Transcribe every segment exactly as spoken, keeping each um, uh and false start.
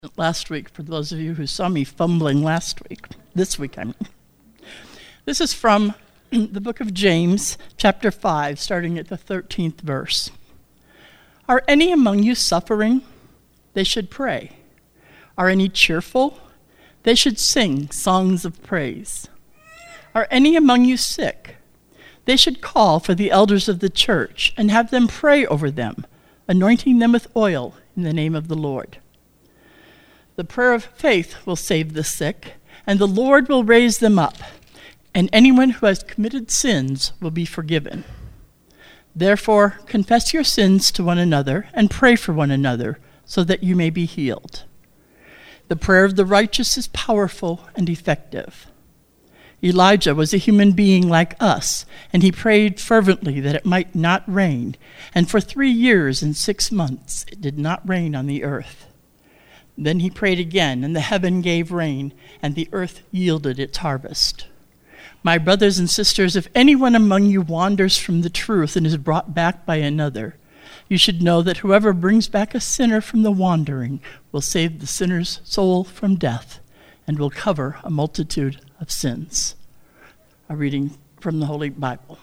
last week, for those of you who saw me fumbling last week, this week I mean. This is from the book of James, chapter five, starting at the thirteenth verse. Are any among you suffering? They should pray. Are any cheerful? They should sing songs of praise. Are any among you sick? They should call for the elders of the church and have them pray over them, anointing them with oil in the name of the Lord. The prayer of faith will save the sick, and the Lord will raise them up, and anyone who has committed sins will be forgiven. Therefore, confess your sins to one another and pray for one another so that you may be healed. The prayer of the righteous is powerful and effective. Elijah was a human being like us, and he prayed fervently that it might not rain, and for three years and six months it did not rain on the earth. Then he prayed again, and the heaven gave rain, and the earth yielded its harvest. My brothers and sisters, if anyone among you wanders from the truth and is brought back by another, you should know that whoever brings back a sinner from the wandering will save the sinner's soul from death and will cover a multitude of sins. A reading from the Holy Bible.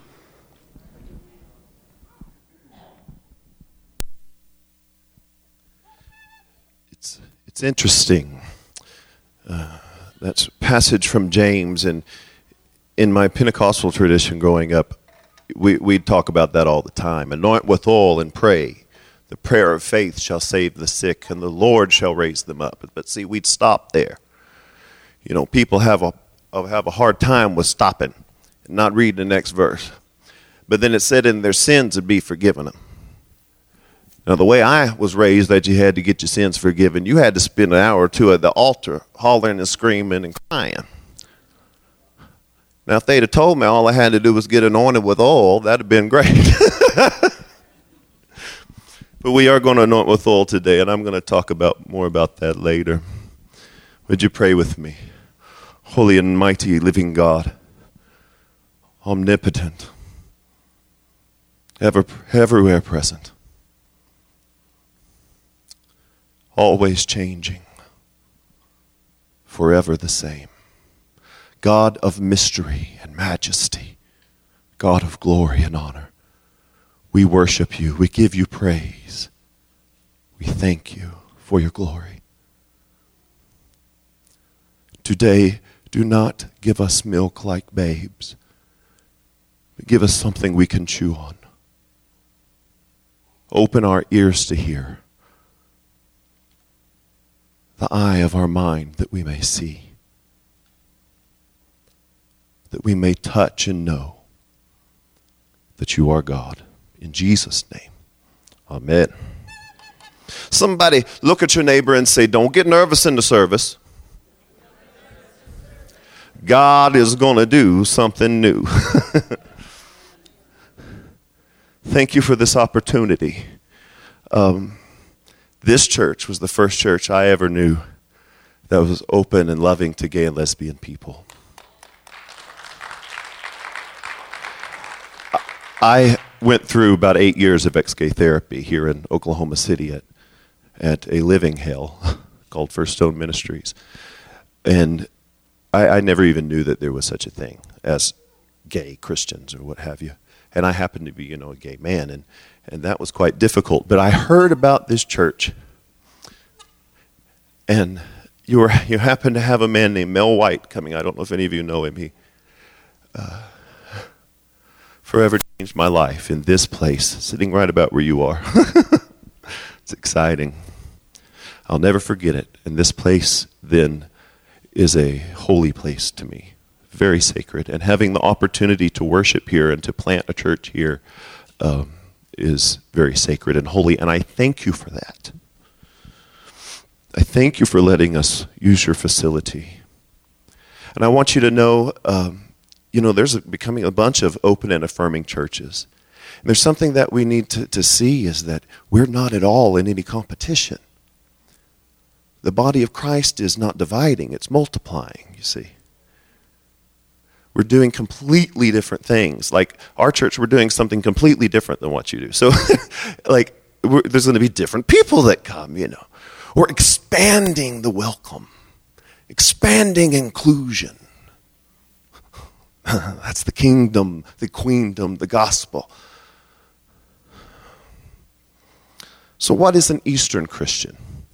It's it's interesting. Uh, that's a passage from James, and in my Pentecostal tradition growing up, we we'd talk about that all the time. Anoint with oil and pray. The prayer of faith shall save the sick, and the Lord shall raise them up. But see, we'd stop there. You know, people have a have a hard time with stopping and not reading the next verse. But then it said, in their sins would be forgiven them. Now, the way I was raised, that you had to get your sins forgiven, you had to spend an hour or two at the altar hollering and screaming and crying. Now, if they'd have told me all I had to do was get anointed with oil, that'd have been great. But we are going to anoint with oil today, and I'm going to talk about more about that later. Would you pray with me? Holy and mighty living God, omnipotent, ever, everywhere present, always changing, forever the same. God of mystery and majesty, God of glory and honor, we worship you, we give you praise, we thank you for your glory. Today, do not give us milk like babes, but give us something we can chew on. Open our ears to hear, the eye of our mind that we may see, that we may touch and know that you are God. In Jesus' name, amen. Somebody look at your neighbor and say, don't get nervous in the service. God is going to do something new. Thank you for this opportunity. Um, this church was the first church I ever knew that was open and loving to gay and lesbian people. I went through about eight years of ex-gay therapy here in Oklahoma City at, at a living hell called First Stone Ministries. And I, I never even knew that there was such a thing as gay Christians or what have you. And I happened to be, you know, a gay man, and, and that was quite difficult. But I heard about this church, and you were you happened to have a man named Mel White coming. I don't know if any of you know him. He uh, forever changed my life in this place, sitting right about where you are. It's exciting. I'll never forget it. And this place then is a holy place to me, very sacred. And having the opportunity to worship here and to plant a church here um, is very sacred and holy. And I thank you for that. I thank you for letting us use your facility. And I want you to know, um, you know, there's a, becoming a bunch of open and affirming churches. And there's something that we need to, to see is that we're not at all in any competition. The body of Christ is not dividing, it's multiplying, you see. We're doing completely different things. Like our church, we're doing something completely different than what you do. So, like, we're, there's going to be different people that come, you know. We're expanding the welcome, expanding inclusion. That's the kingdom, the queendom, the gospel. So what is an Eastern Christian?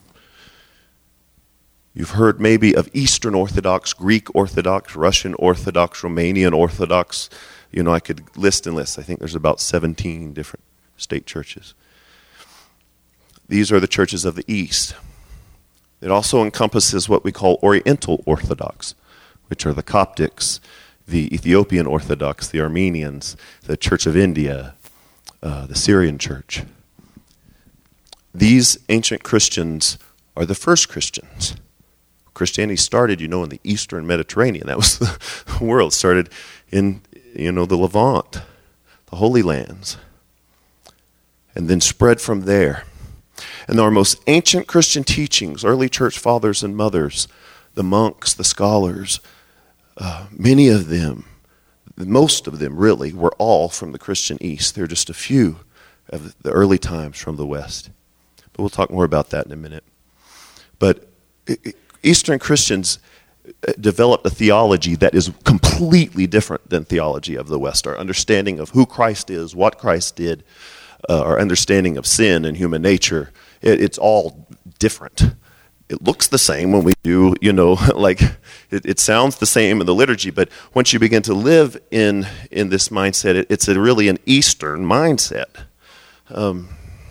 You've heard maybe of Eastern Orthodox, Greek Orthodox, Russian Orthodox, Romanian Orthodox. You know, I could list and list. I think there's about seventeen different state churches. These are the churches of the East. It also encompasses what we call Oriental Orthodox, which are the Coptics, the Ethiopian Orthodox, the Armenians, the Church of India, uh, the Syrian Church. These ancient Christians are the first Christians. Christianity started, you know, in the Eastern Mediterranean. That was the world. It started in, you know, the Levant, the Holy Lands, and then spread from there. And our most ancient Christian teachings, early church fathers and mothers, the monks, the scholars, uh, many of them, most of them really, were all from the Christian East. There are just a few of the early times from the West. But we'll talk more about that in a minute. But Eastern Christians developed a theology that is completely different than theology of the West. Our understanding of who Christ is, what Christ did, uh, our understanding of sin and human nature, it, it's all different. It looks the same when we do, you know, like it, it sounds the same in the liturgy, but once you begin to live in in this mindset, it, it's a really an Eastern mindset. Um,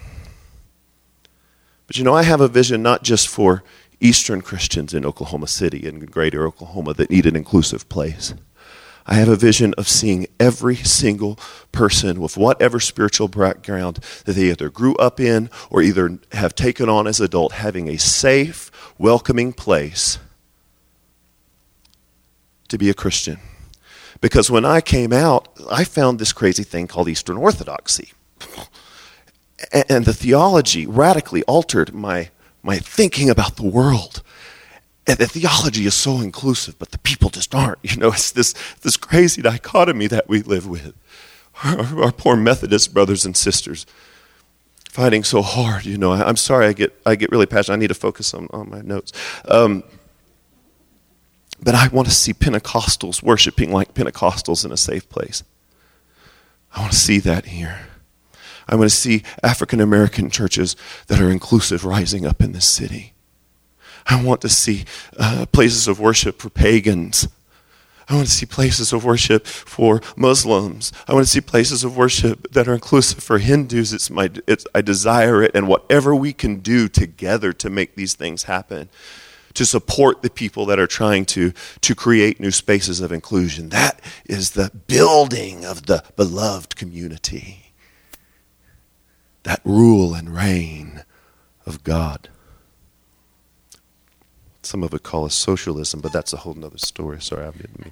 but you know, I have a vision not just for Eastern Christians in Oklahoma City and greater Oklahoma that need an inclusive place. I have a vision of seeing every single person with whatever spiritual background that they either grew up in or either have taken on as adult, having a safe, welcoming place to be a Christian. Because when I came out, I found this crazy thing called Eastern Orthodoxy. And the theology radically altered my, my thinking about the world. And the theology is so inclusive, but the people just aren't. You know, it's this this crazy dichotomy that we live with. Our, our poor Methodist brothers and sisters fighting so hard. You know, I, I'm sorry, I get I get really passionate. I need to focus on, on my notes. Um, but I want to see Pentecostals worshiping like Pentecostals in a safe place. I want to see that here. I want to see African American churches that are inclusive rising up in this city. I want to see uh, places of worship for pagans. I want to see places of worship for Muslims. I want to see places of worship that are inclusive for Hindus. It's my, it's, I desire it, and whatever we can do together to make these things happen, to support the people that are trying to, to create new spaces of inclusion. That is the building of the beloved community. That rule and reign of God. Some of it call us socialism, but that's a whole nother story. Sorry, I didn't mean.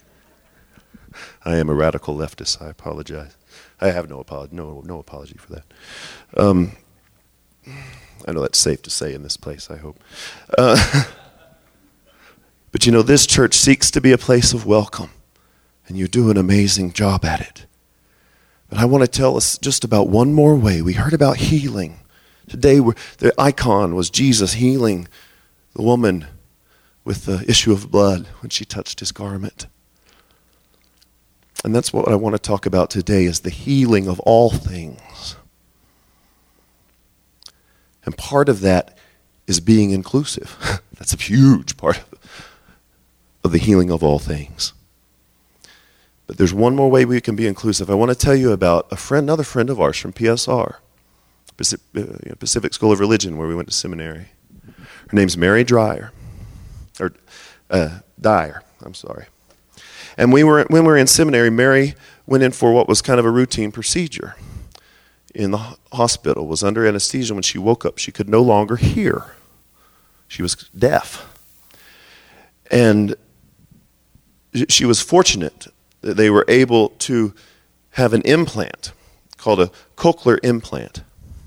I am a radical leftist. I apologize. I have no apology. No, no apology for that. Um, I know that's safe to say in this place, I hope. Uh, but you know, this church seeks to be a place of welcome, and you do an amazing job at it. But I want to tell us just about one more way. We heard about healing. Today, we're, the icon was Jesus healing the woman with the issue of blood when she touched his garment. And that's what I want to talk about today, is the healing of all things. And part of that is being inclusive. That's a huge part of the healing of all things. But there's one more way we can be inclusive. I want to tell you about a friend, another friend of ours from P S R, Pacific School of Religion, where we went to seminary. Her name's Mary Dreyer, or uh, Dyer, I'm sorry. And we were when we were in seminary, Mary went in for what was kind of a routine procedure in the hospital, was under anesthesia. When she woke up, she could no longer hear. She was deaf. And she was fortunate that they were able to have an implant called a cochlear implant.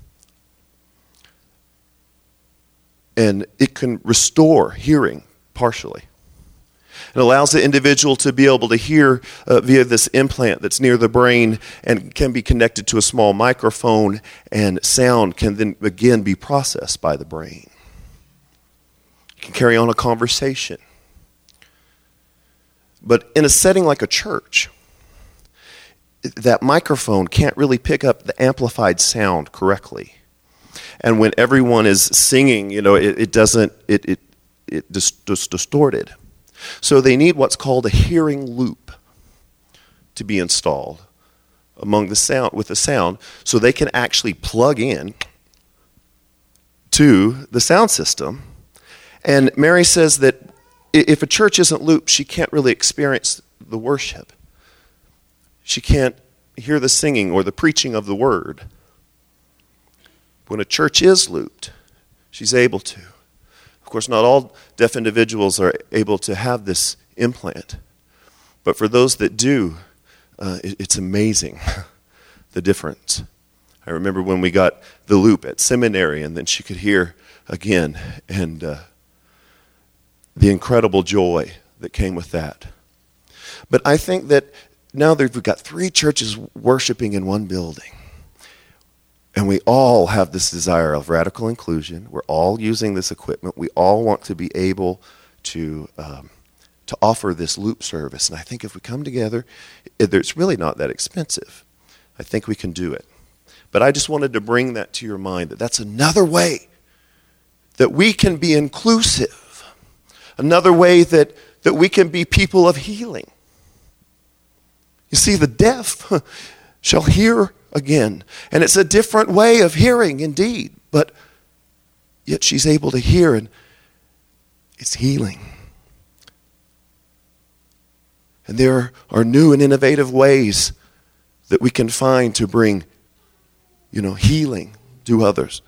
And it can restore hearing partially. It allows the individual to be able to hear uh, via this implant that's near the brain and can be connected to a small microphone, and sound can then again be processed by the brain. You can carry on a conversation. But in a setting like a church, that microphone can't really pick up the amplified sound correctly. And when everyone is singing, you know, it, it doesn't, it, it, it dis- dis- distorted. So they need what's called a hearing loop to be installed among the sound, with the sound, so they can actually plug in to the sound system. And Mary says that if a church isn't looped, she can't really experience the worship. She can't hear the singing or the preaching of the word. When a church is looped, she's able to. Of course, not all deaf individuals are able to have this implant. But for those that do, uh, it, it's amazing the difference. I remember when we got the loop at seminary, and then she could hear again, and uh, the incredible joy that came with that. But I think that now that we've got three churches worshiping in one building, and we all have this desire of radical inclusion. We're all using this equipment. We all want to be able to um, to offer this loop service. And I think if we come together, it, it's really not that expensive. I think we can do it. But I just wanted to bring that to your mind, that that's another way that we can be inclusive. Another way that, that we can be people of healing. You see, the deaf shall hear again. And it's a different way of hearing indeed, but yet she's able to hear, and it's healing. And there are new and innovative ways that we can find to bring, you know, healing to others.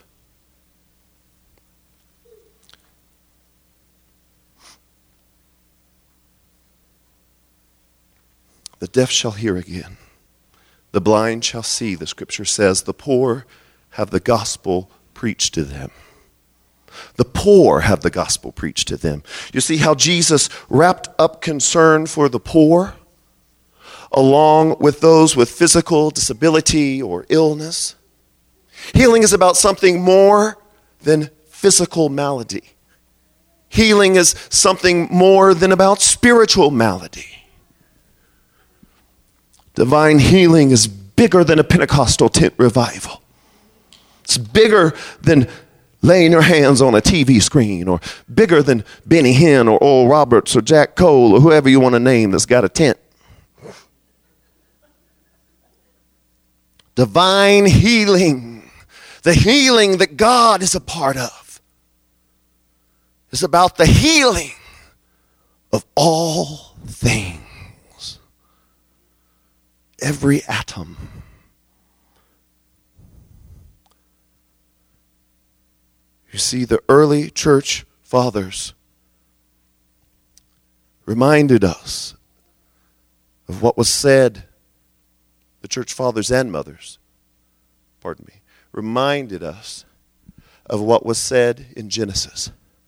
The deaf shall hear again. The blind shall see, the scripture says. The poor have the gospel preached to them. The poor have the gospel preached to them. You see how Jesus wrapped up concern for the poor along with those with physical disability or illness. Healing is about something more than physical malady. Healing is something more than about spiritual malady. Divine healing is bigger than a Pentecostal tent revival. It's bigger than laying your hands on a T V screen, or bigger than Benny Hinn or Oral Roberts or Jack Cole or whoever you want to name that's got a tent. Divine healing, the healing that God is a part of, is about the healing of all things. Every atom. You see, the early church fathers reminded us of what was said, the church fathers and mothers, pardon me, reminded us of what was said in Genesis.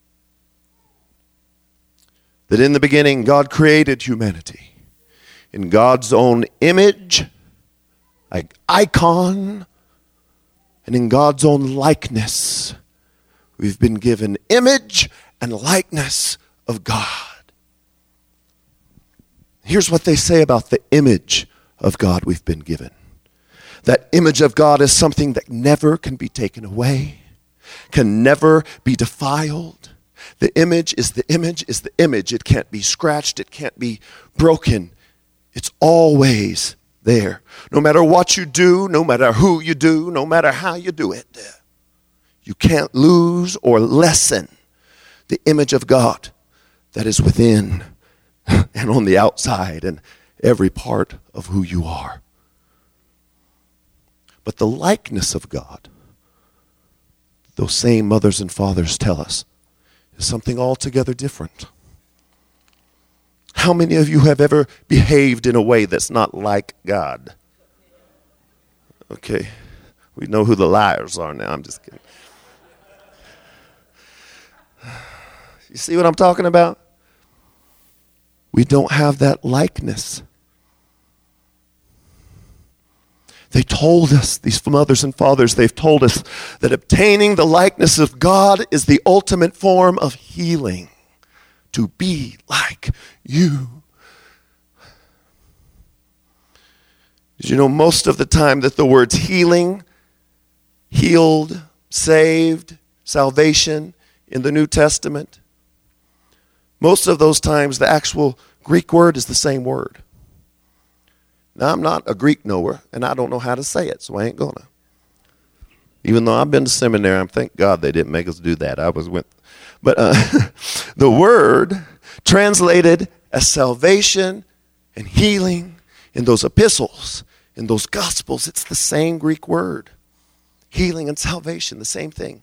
That in the beginning, God created humanity in God's own image, like icon, and in God's own likeness. We've been given image and likeness of God. Here's what they say about the image of God we've been given. That image of God is something that never can be taken away, can never be defiled. The image is the image is the image. It can't be scratched. It can't be broken. It's always there. No matter what you do, no matter who you do, no matter how you do it, you can't lose or lessen the image of God that is within and on the outside and every part of who you are. But the likeness of God, those same mothers and fathers tell us, is something altogether different. How many of you have ever behaved in a way that's not like God? Okay, we know who the liars are now. I'm just kidding. You see what I'm talking about? We don't have that likeness. They told us, these mothers and fathers, they've told us that obtaining the likeness of God is the ultimate form of healing. To be like you. Did you know most of the time that the words healing, healed, saved, salvation in the New Testament, most of those times the actual Greek word is the same word. Now, I'm not a Greek knower, and I don't know how to say it, so I ain't gonna. Even though I've been to seminary, I'm thank God they didn't make us do that. I was with, but uh, the word translated as salvation and healing in those epistles, in those gospels, it's the same Greek word. Healing and salvation, the same thing.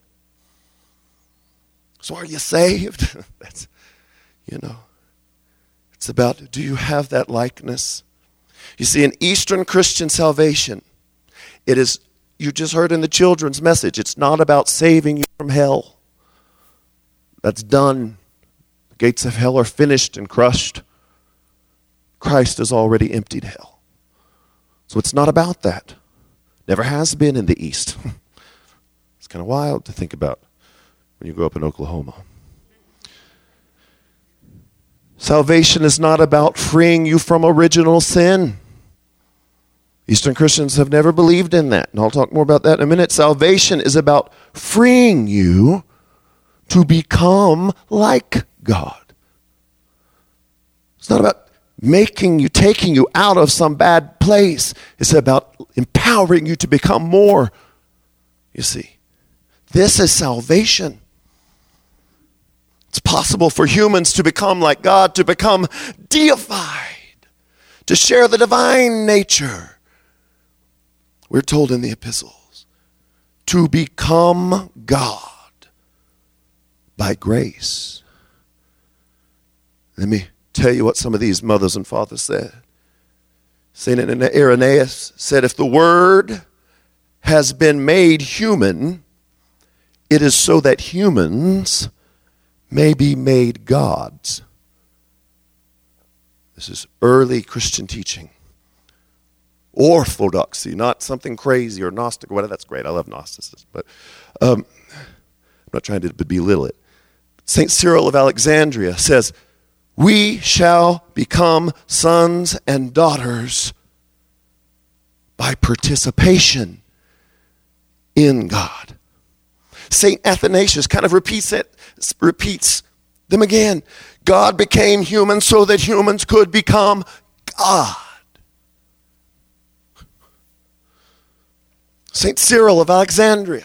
So are you saved? That's, you know, it's about, do you have that likeness? You see, in Eastern Christian salvation, it is, you just heard in the children's message, it's not about saving you from hell. That's done. The gates of hell are finished and crushed. Christ has already emptied hell. So it's not about that. Never has been in the East. It's kind of wild to think about when you grow up in Oklahoma. Salvation is not about freeing you from original sin. Eastern Christians have never believed in that, and I'll talk more about that in a minute. Salvation is about freeing you to become like God. It's not about making you, taking you out of some bad place. It's about empowering you to become more. You see, this is salvation. It's possible for humans to become like God, to become deified, to share the divine nature. We're told in the epistles, to become God by grace. Let me tell you what some of these mothers and fathers said. Saint Irenaeus said, if the Word has been made human, it is so that humans may be made gods. This is early Christian teaching. Orthodoxy, not something crazy or Gnostic or whatever. That's great. I love Gnosticism. But um, I'm not trying to belittle it. Saint Cyril of Alexandria says, we shall become sons and daughters by participation in God. Saint Athanasius kind of repeats it, repeats them again. God became human so that humans could become God. Saint Cyril of Alexandria.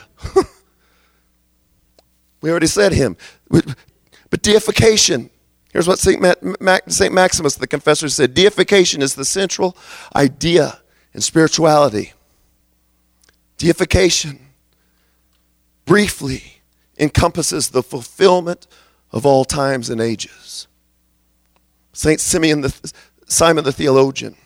We already said him. But deification. Here's what Saint Saint Maximus, the confessor, said. Deification is the central idea in spirituality. Deification briefly encompasses the fulfillment of all times and ages. Saint Simeon the, Simon the theologian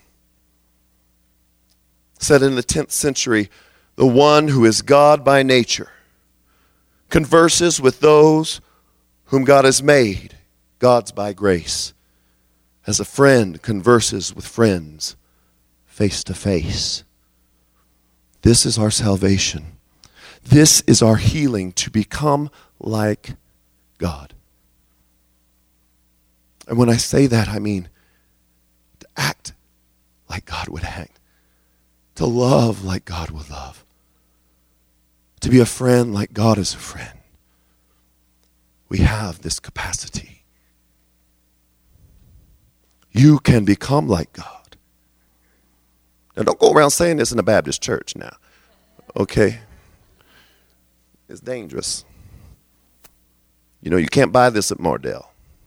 said in the tenth century, the one who is God by nature converses with those whom God has made gods by grace, as a friend converses with friends face to face. This is our salvation. This is our healing, to become like God. And when I say that, I mean to act like God would act, to love like God would love, to be a friend like God is a friend. We have this capacity. You can become like God. Now, don't go around saying this in a Baptist church now, okay? It's dangerous. You know, you can't buy this at Mardell.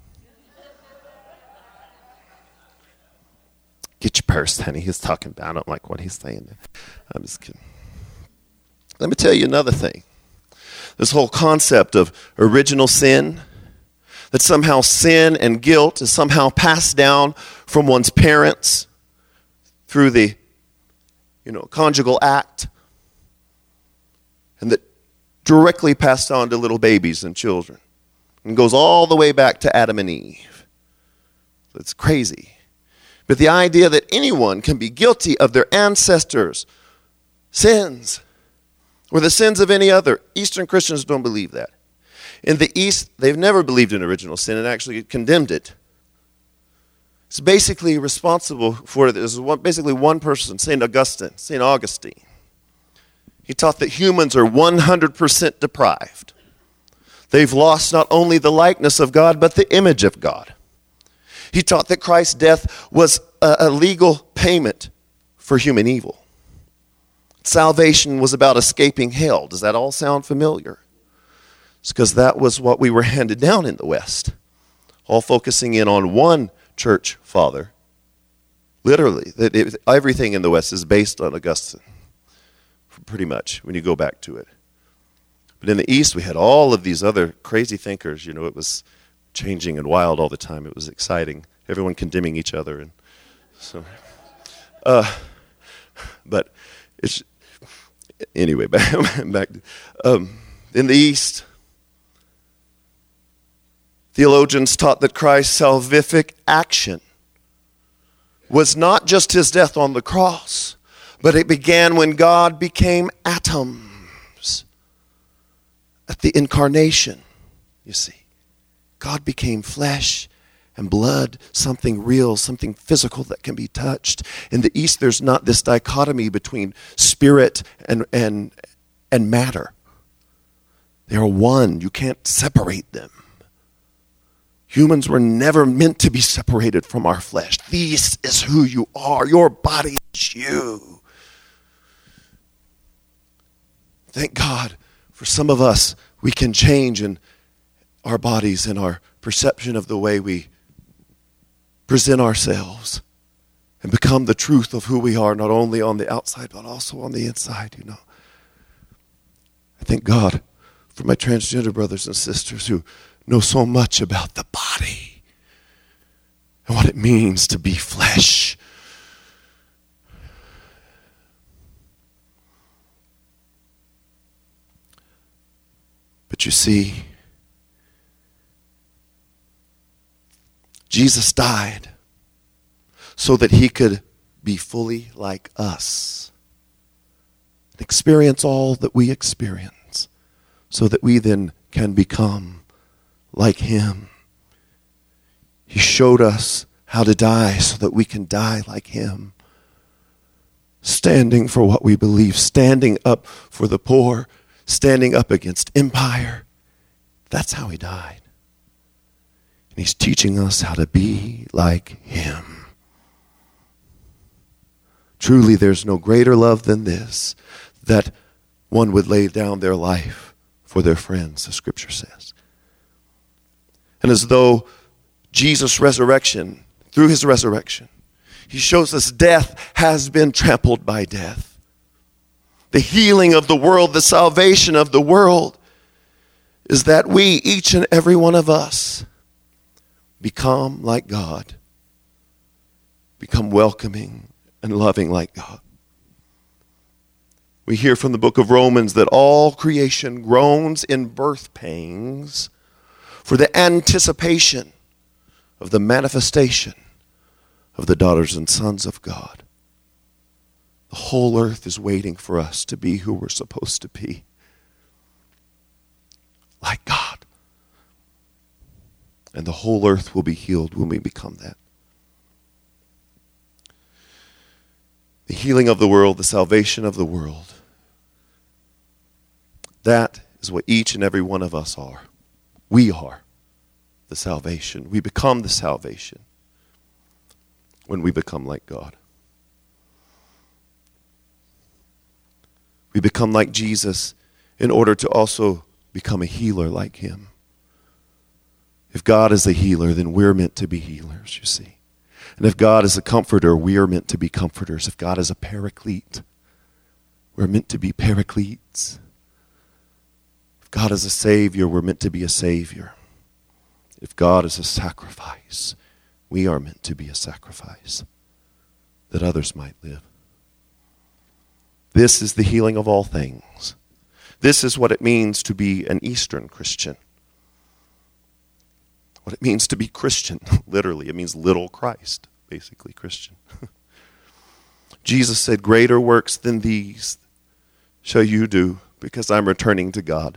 Get your purse, honey. He's talking about, I don't like what he's saying. I'm just kidding. Let me tell you another thing. This whole concept of original sin, that somehow sin and guilt is somehow passed down from one's parents through the, you know, conjugal act, and that directly passed on to little babies and children, and goes all the way back to Adam and Eve. It's crazy. But the idea that anyone can be guilty of their ancestors' sins or the sins of any other. Eastern Christians don't believe that. In the East, they've never believed in original sin and actually condemned it. It's basically responsible for it. There's one, basically one person, Saint Augustine, Saint Augustine. He taught that humans are one hundred percent deprived. They've lost not only the likeness of God, but the image of God. He taught that Christ's death was a, a legal payment for human evil. Salvation was about escaping hell. Does that all sound familiar? It's because that was what we were handed down in the West. All focusing in on one church father. Literally, it, it, everything in the West is based on Augustine. Pretty much, when you go back to it. But in the East, we had all of these other crazy thinkers. You know, it was changing and wild all the time. It was exciting. Everyone condemning each other. And so, uh, but it's, anyway, back, back um, in the East, theologians taught that Christ's salvific action was not just his death on the cross, but it began when God became atoms at the incarnation, you see. God became flesh and blood, something real, something physical that can be touched. In the East, there's not this dichotomy between spirit and, and, and matter. They are one. You can't separate them. Humans were never meant to be separated from our flesh. This is who you are. Your body is you. Thank God for some of us, we can change in our bodies and our perception of the way we present ourselves and become the truth of who we are, not only on the outside, but also on the inside, you know. I thank God for my transgender brothers and sisters who know so much about the body and what it means to be flesh. But you see, Jesus died so that he could be fully like us and experience all that we experience so that we then can become like him. He showed us how to die so that we can die like him. Standing for what we believe, standing up for the poor, standing up against empire. That's how he died. And he's teaching us how to be like him. Truly, there's no greater love than this, that one would lay down their life for their friends, the scripture says. And as though Jesus' resurrection, through his resurrection, he shows us death has been trampled by death. The healing of the world, the salvation of the world, is that we, each and every one of us, become like God, become welcoming and loving like God. We hear from the book of Romans that all creation groans in birth pangs for the anticipation of the manifestation of the daughters and sons of God. The whole earth is waiting for us to be who we're supposed to be. Like God. And the whole earth will be healed when we become that. The healing of the world, the salvation of the world. That is what each and every one of us are. We are the salvation. We become the salvation when we become like God. We become like Jesus in order to also become a healer like him. If God is a healer, then we're meant to be healers, you see. And if God is a comforter, we are meant to be comforters. If God is a paraclete, we're meant to be paracletes. If God is a savior, we're meant to be a savior. If God is a sacrifice, we are meant to be a sacrifice that others might live. This is the healing of all things. This is what it means to be an Eastern Christian. What it means to be Christian, literally. It means little Christ, basically Christian. Jesus said, greater works than these shall you do, because I'm returning to God.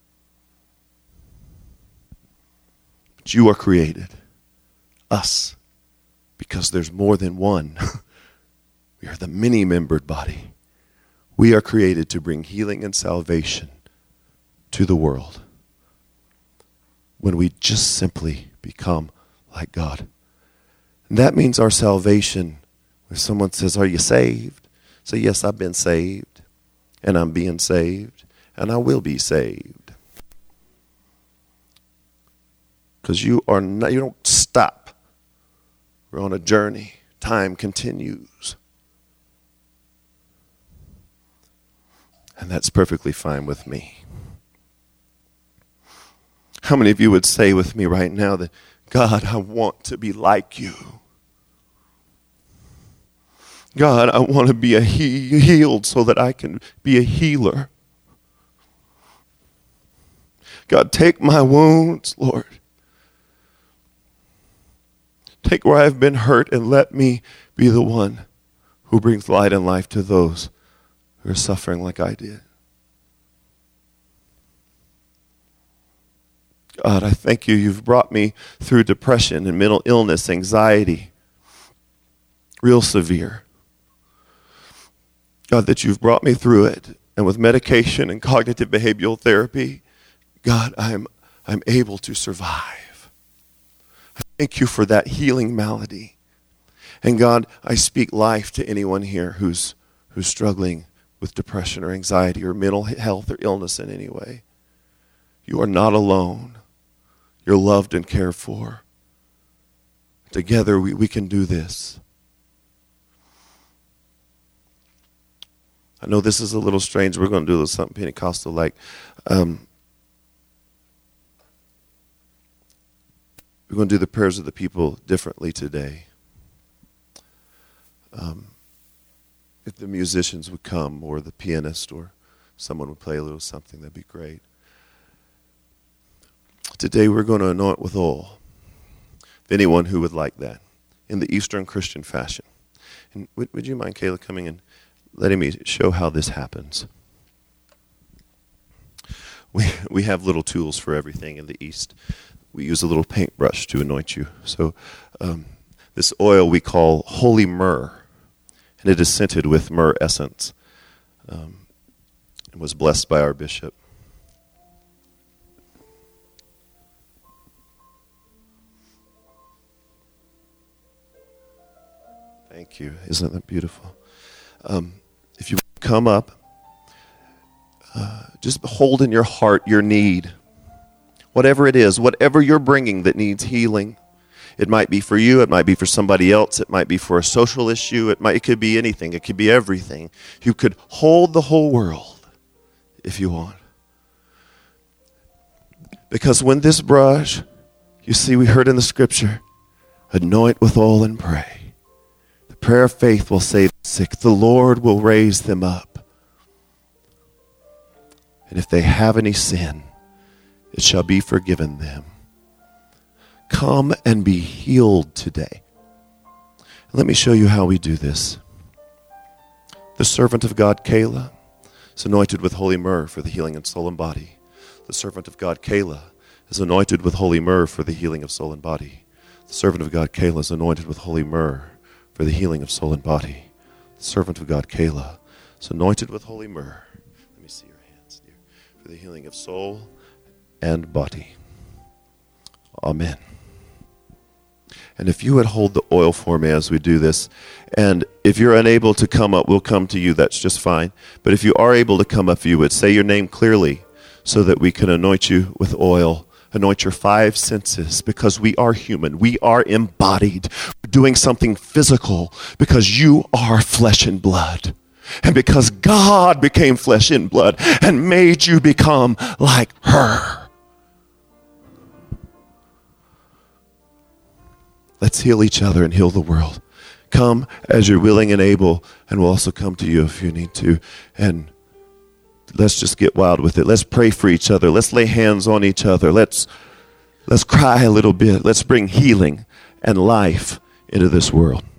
But you are created, us, because there's more than one. We are the many-membered body. We are created to bring healing and salvation to the world when we just simply become like God. And that means our salvation, when someone says, are you saved? Say, yes, I've been saved, and I'm being saved, and I will be saved. Because you are not, you don't stop. We're on a journey. Time continues. And that's perfectly fine with me. How many of you would say with me right now that, God, I want to be like you. God, I want to be a he- healed so that I can be a healer. God, take my wounds, Lord. Take where I've been hurt and let me be the one who brings light and life to those who are suffering like I did. God, I thank you. You've brought me through depression and mental illness, anxiety, real severe. God, that you've brought me through it. And with medication and cognitive behavioral therapy, God, I'm, I'm able to survive. I thank you for that healing malady. And God, I speak life to anyone here who's, who's struggling with depression or anxiety or mental health or illness in any way. You are not alone. You're loved and cared for. Together we, we can do this. I know this is a little strange. We're going to do something Pentecostal-like. Um, we're going to do the prayers of the people differently today. Um, if the musicians would come, or the pianist, or someone would play a little something, that'd be great. Today we're going to anoint with oil anyone who would like that in the Eastern Christian fashion. And would, would you mind, Kayla, coming and letting me show how this happens? We we have little tools for everything in the East. We use a little paintbrush to anoint you. So um, this oil we call holy myrrh, and it is scented with myrrh essence. Um, it was blessed by our bishop. Thank you. Isn't that beautiful? Um, if you come up, uh, just hold in your heart your need. Whatever it is, whatever you're bringing that needs healing. It might be for you. It might be for somebody else. It might be for a social issue. It might. It could be anything. It could be everything. You could hold the whole world if you want. Because when this brush, you see, we heard in the scripture, anoint with oil and pray. Prayer of faith will save the sick. The Lord will raise them up. And if they have any sin, it shall be forgiven them. Come and be healed today. Let me show you how we do this. The servant of God, Kayla, is anointed with holy myrrh for the healing of soul and body. The servant of God, Kayla, is anointed with holy myrrh for the healing of soul and body. The servant of God, Kayla, is anointed with holy myrrh for the healing of soul and body. The servant of God, Kayla, is anointed with holy myrrh. Let me see your hands, dear. For the healing of soul and body. Amen. And if you would hold the oil for me as we do this, and if you're unable to come up, we'll come to you. That's just fine. But if you are able to come up, if you would say your name clearly so that we can anoint you with oil. Anoint your five senses, because we are human. We are embodied. We're doing something physical because you are flesh and blood. And because God became flesh and blood and made you become like her. Let's heal each other and heal the world. Come as you're willing and able, and we'll also come to you if you need to. And let's just get wild with it. Let's pray for each other. Let's lay hands on each other. Let's let's cry a little bit. Let's bring healing and life into this world.